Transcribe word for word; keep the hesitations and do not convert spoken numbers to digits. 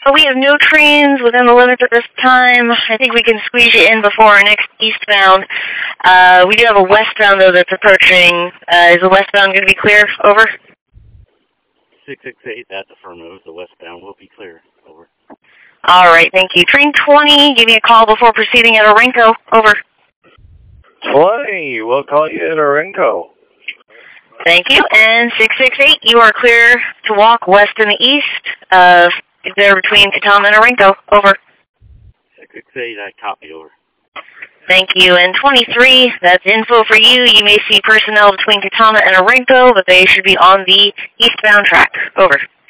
But we have no trains within the limits at this time. I think we can squeeze you in before our next eastbound. Uh, we do have a westbound, though, that's approaching. Uh, is the westbound going to be clear? Over. six six eight, that's affirmative. The westbound will be clear. Over. All right, thank you. Train twenty, give me a call before proceeding at Orenco. Over. twenty, we'll call you at Orenco. Thank you. And six six eight, you are clear to walk west and the east. Uh, there between Katama and Orenco. Over. six six eight, I copy. Over. Thank you. And twenty-three, that's info for you. You may see personnel between Katama and Orenco, but they should be on the eastbound track. Over.